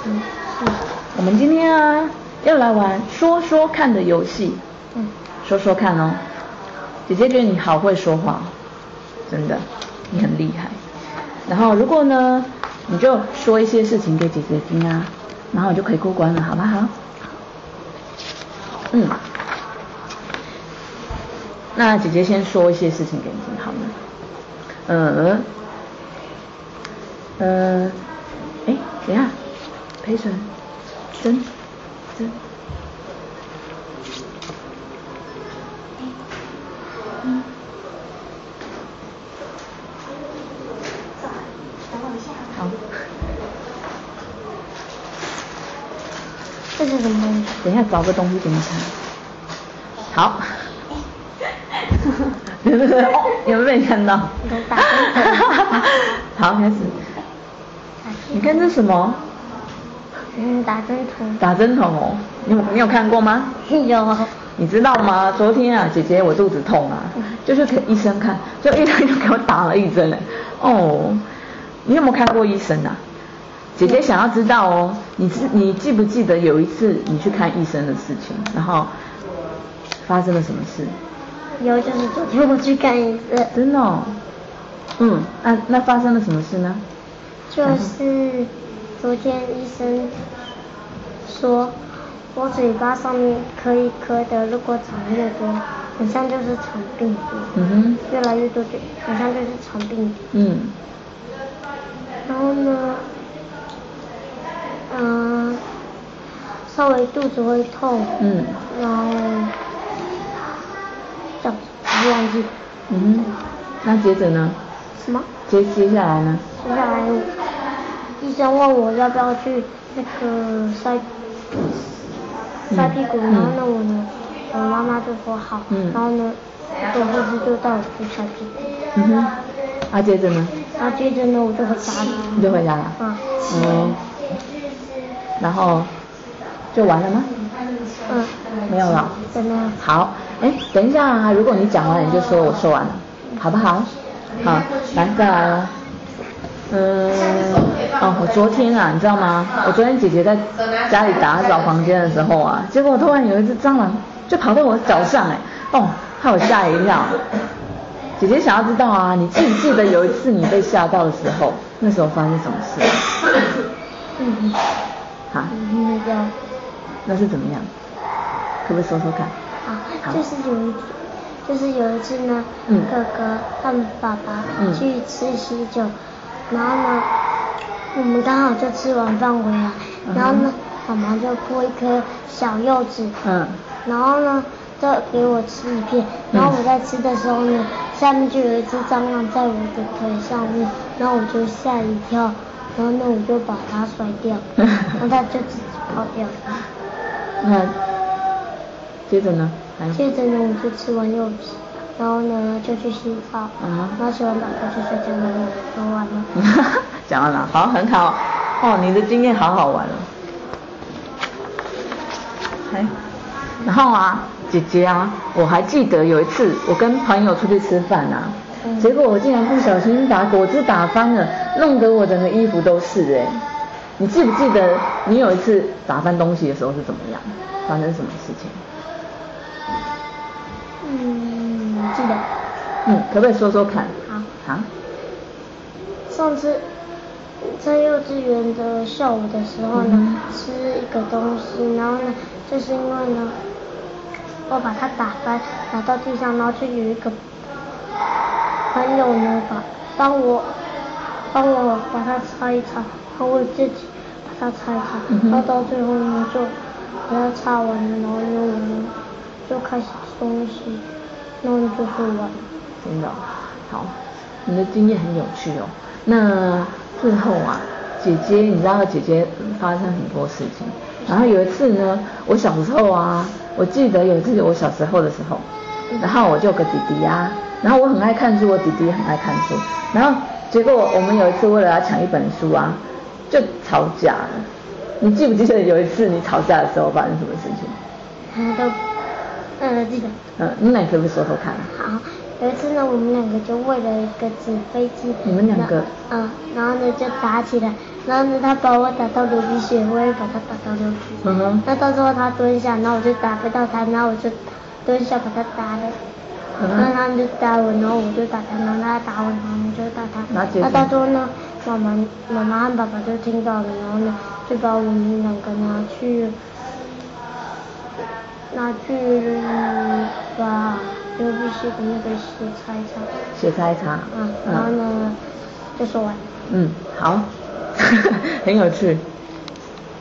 我们今天啊要来玩说说看的游戏。说说看哦。姐姐觉得你好会说话，真的，你很厉害。然后如果呢，你就说一些事情给姐姐听啊，然后我就可以过关了，好不好？那姐姐先说一些事情给你听，好吗？等一下，陪审，真。好。 这是什么东西？ 等一下找个东西给你看。好。有没有被你看到？好，开始。你看这是什么？ 打针筒。 打针筒哦，你有看过吗？ 有。 你知道吗？昨天啊，姐姐我肚子痛啊，就去给医生看，就医生就给我打了一针嘞。哦，你有没有看过医生啊？姐姐想要知道哦，你记不记得有一次你去看医生的事情，然后发生了什么事？ 有，就是昨天我去看医生。 真的哦。那发生了什么事呢？ 就是昨天医生说我嘴巴上面可以咳的，如果长越多，很像就是肠病毒。越来越多就很像就是肠病毒。然后呢，稍微肚子会痛。然后这样子，我忘记。 那接着呢？ 什么？ 接下来呢？ 接下来，医生问我要不要去那个塞屁股，然后呢我妈妈就说好，然后呢，护士就带我去塞屁股。 接着呢？ 接着呢，我就回家了。 你就回家了？然后就完了吗？没有了。 没有。 好，等一下啊，如果你讲完你就说我说完了，好不好？好，来再来哦。我昨天啊，你知道吗？我昨天姐姐在家里打扫房间的时候啊，结果突然有一只蟑螂就跑到我脚上，害我吓一跳。姐姐想要知道啊，你记不记得有一次你被吓到的时候，那时候发生什么事？那是怎么样？可不可以说说看？ 就是有一次呢，哥哥和爸爸去吃喜酒，然后呢，我们刚好就吃完饭回来，然后呢，妈妈就剥一颗小柚子，然后呢，就给我吃一片，然后我在吃的时候呢，下面就有一只蟑螂在我的腿上面，然后我就吓一跳，然后呢，我就把它甩掉，然后它就自己跑掉了。 那接着呢？ 接着呢，我就吃完柚子，然后呢就去洗澡，然后洗完澡就睡觉了，说完了。 讲完了，好，很好。你的经验好好玩哦。然后啊，姐姐啊，我还记得有一次我跟朋友出去吃饭啊，结果我竟然不小心把果汁打翻了，弄得我整个衣服都是你记不记得你有一次打翻东西的时候是怎么样？发生什么事情？ 记得。 可不可以说说看？好。 上次在幼稚园的下午的时候呢，吃一个东西，然后呢，就是因为呢，我把它打翻，打到地上，然后就有一个朋友呢，帮我把它擦一擦，然后我自己把它擦一擦，然后到最后呢，就把它擦完了，然后呢，我呢就开始吃东西，然后就说完了。 真的，好，你的经验很有趣哦。那最后啊，姐姐，你知道姐姐发生很多事情，然后有一次呢，我小时候啊，我记得有一次我小时候的时候，然后我就有个弟弟啊，然后我很爱看书，我弟弟也很爱看书，然后结果我们有一次为了要抢一本书啊，就吵架了。你记不记得有一次你吵架的时候发生什么事情？ 记得。 那你可不可以说说看？ 好。有一次呢，我们两个就为了一个纸飞机， 你们两个？ 然后呢就打起来， 然后呢，他把我打到流鼻血，我也把他打到流鼻血。那到时候他蹲下，然后我就打不到他，然后我就蹲下把他打了。然后他们就打我，然后我就打他，然后他打我，然后我们就打他。那到时候呢，妈妈和爸爸就听到了，然后呢就把我们两个拿去把流鼻血的那个血擦一擦。 血擦一擦。 然后呢就说完了。 好，很有趣。